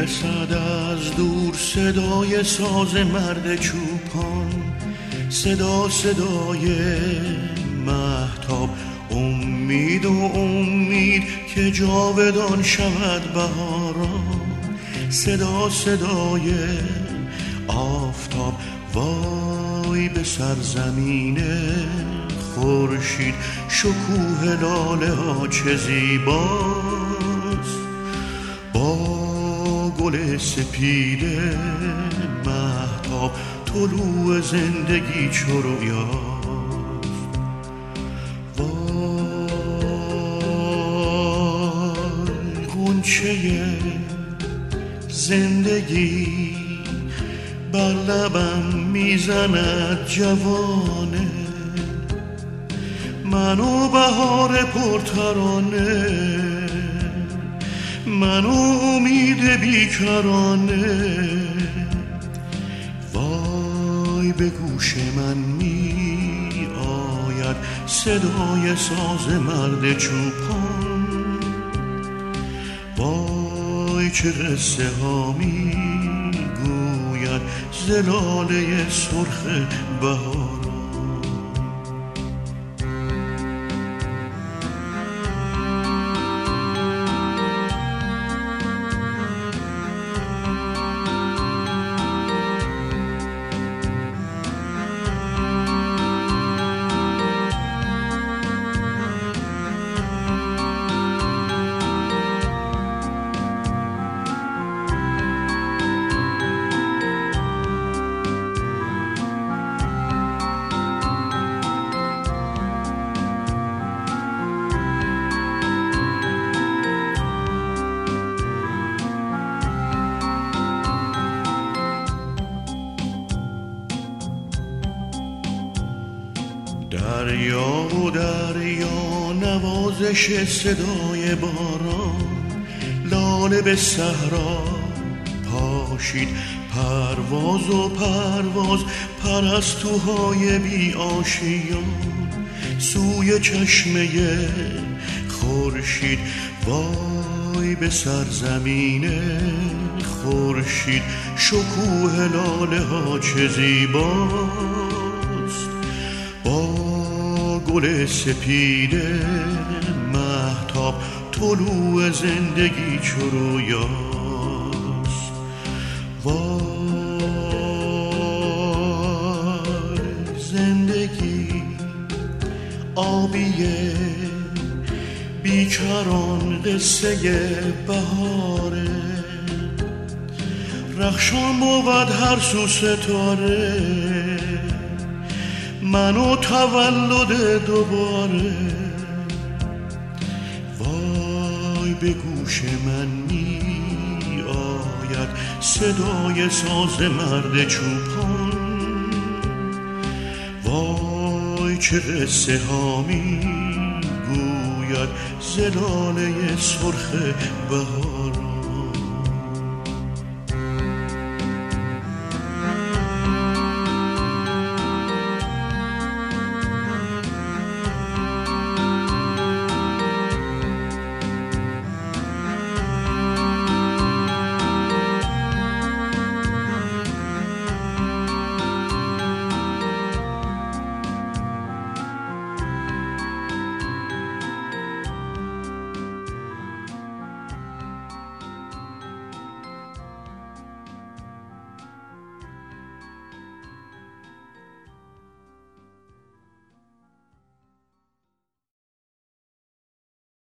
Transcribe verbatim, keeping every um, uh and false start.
رسد از دور صدای ساز مرد چوپان، صدا صدای مهتاب، امید و امید که جاودان شود بهاران، صدا صدای آفتاب. وای به سرزمین خورشید، شکوه لاله ها چه زیباست، با گل سپید مهتاب طلوع زندگی چو رویاست. وای غنچه زندگی بر لبم میزند جوانه، منو بهار پرترانه، منو امید بیکرانه. وای به گوش من می آید صدای ساز مرد چوپان، وای چه قصه ها می گوید ز لاله سرخ بهار. دریا و دریا نوازش صدای باران، لاله به صحرا پاشید پرواز و پرواز، پرستوهای بی آشیان سوی چشمه خورشید. وای به سرزمین خورشید، شکوه لاله ها چه زیباست، با گل سپید مهتاب طلوع زندگی چو رویاست. وای زندگی آبیه بیکران قصه بهاره، رخشان بود هر سو ستاره، منو تولد دوباره. وای به گوش من می آید صدای ساز مرد چوپان، وای چه قصه ها می گوید ز لاله سرخ بهار.